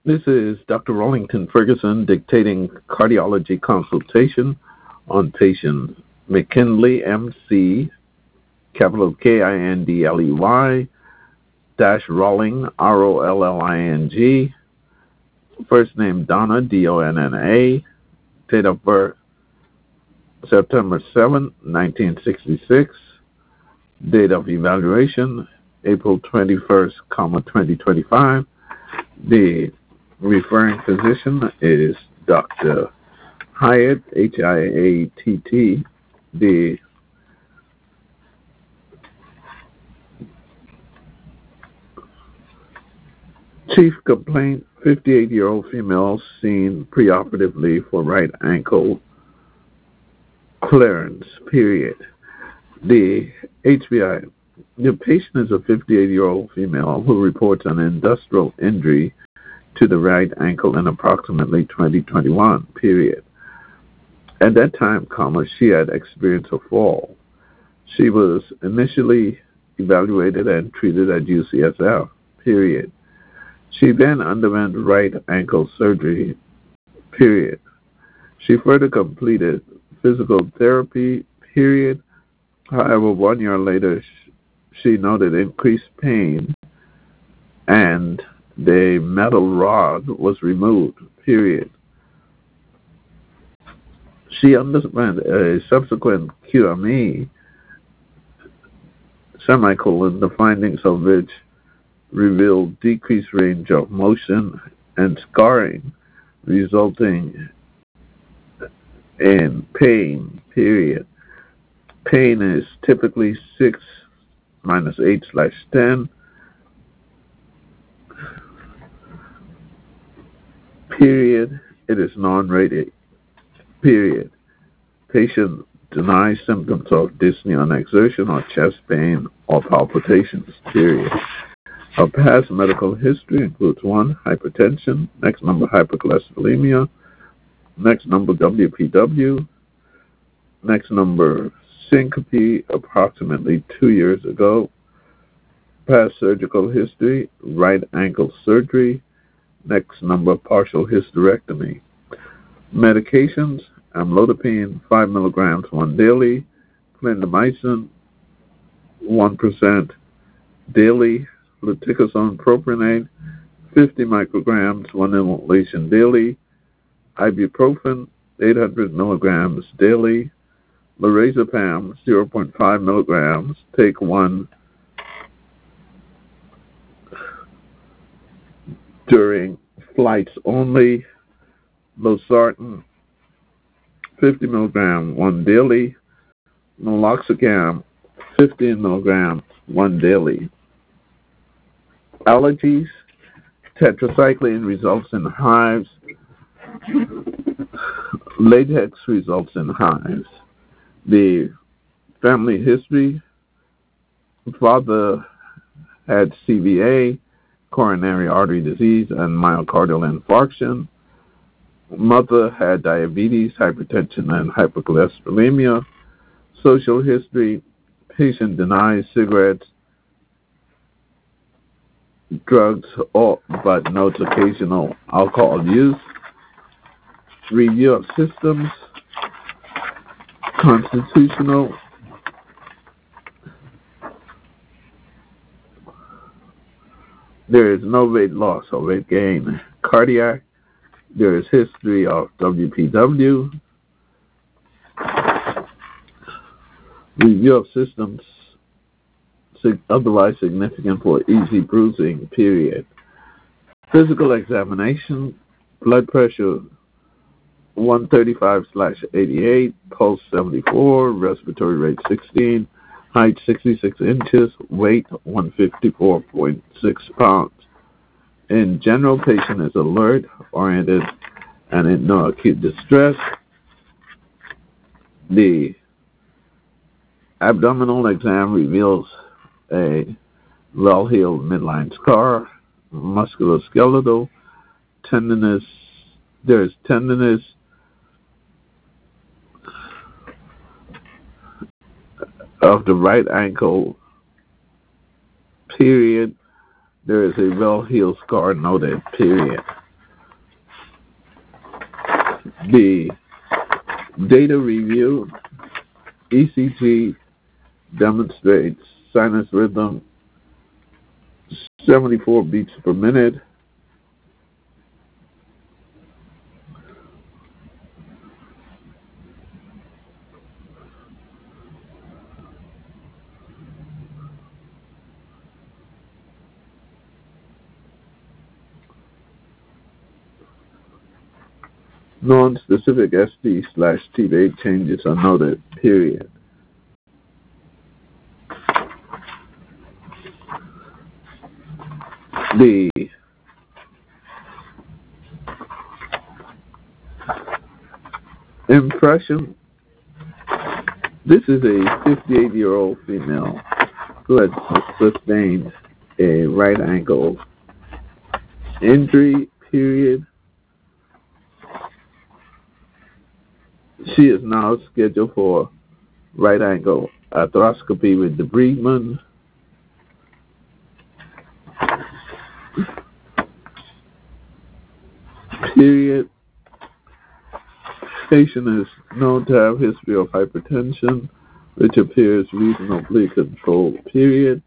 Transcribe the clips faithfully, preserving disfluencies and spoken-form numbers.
This is Doctor Rollington Ferguson dictating cardiology consultation on patient McKinley, M C, capital K I N D L E Y, dash Rolling, R O L L I N G, first name Donna, D O N N A, date of birth September seventh, nineteen sixty-six, date of evaluation April twenty-first, twenty twenty-five. The referring physician is Doctor Hyatt, H I A T T. The chief complaint, fifty-eight-year-old female seen preoperatively for right ankle clearance, period. The H B I, the patient is a fifty-eight-year-old female who reports an industrial injury to the right ankle in approximately twenty twenty-one, period. At that time, comma, she had experienced a fall. She was initially evaluated and treated at U C S F, period. She then underwent right ankle surgery, period. She further completed physical therapy, period. However, one year later, she noted increased pain and the metal rod was removed, period. She underwent a subsequent Q M E, semicolon, the findings of which revealed decreased range of motion and scarring, resulting in pain, period. Pain is typically six minus eight slash ten, period. It is non-rated, period. Patient denies symptoms of dyspnea on exertion or chest pain or palpitations, period. Her past medical history includes one, hypertension, next number hypercholesterolemia, next number W P W, next number syncope approximately two years ago, past surgical history, right ankle surgery, next number partial hysterectomy. Medications, amlodipine, five milligrams, one daily, clindamycin, one percent daily, fluticasone propionate, fifty micrograms, one inhalation daily, ibuprofen, eight hundred milligrams daily, lorazepam, zero point five milligrams, take one during flights only, losartan, fifty milligrams, one daily, meloxicam, fifteen milligrams, one daily. Allergies, tetracycline results in hives, latex results in hives. The family history, father had C V A, coronary artery disease, and myocardial infarction. Mother had diabetes, hypertension, and hypercholesterolemia. Social history, patient denies cigarettes, drugs, or, but notes occasional alcohol use. Review of systems, constitutional, there is no weight loss or weight gain. Cardiac, there is history of W P W. Review of systems, otherwise significant for easy bruising, period. Physical examination, blood pressure one thirty-five slash eighty-eight, pulse seventy-four, respiratory rate sixteen, height sixty-six inches, weight one fifty-four point six pounds. In general, patient is alert, oriented, and in no acute distress. The abdominal exam reveals a well-healed midline scar, musculoskeletal, tenderness, there's tenderness, of the right ankle, period. There is a well-healed scar noted, period. The data review, E C G demonstrates sinus rhythm seventy-four beats per minute. Non-specific S T slash T V A changes are noted, period. The impression, this is a fifty-eight-year-old female who had sustained a right ankle injury, period. She is now scheduled for right ankle arthroscopy with debridement. Period. Patient is known to have history of hypertension, which appears reasonably controlled, period.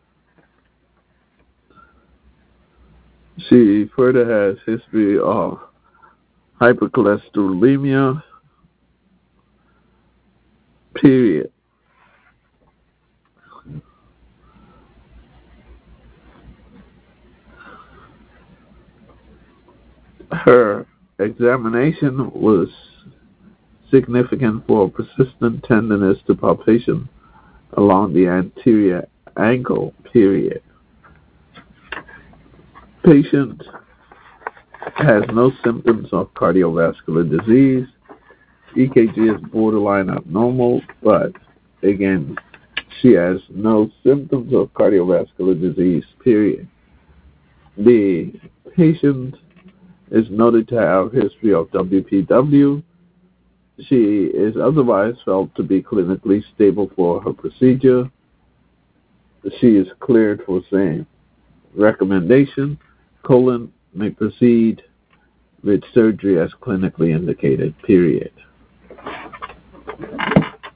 She further has history of hypercholesterolemia, period. Her examination was significant for persistent tenderness to palpation along the anterior ankle, period. Patient has no symptoms of cardiovascular disease. E K G is borderline abnormal, but again, she has no symptoms of cardiovascular disease, period. The patient is noted to have history of W P W. She is otherwise felt to be clinically stable for her procedure. She is cleared for same recommendation, colon, may proceed with surgery as clinically indicated, period.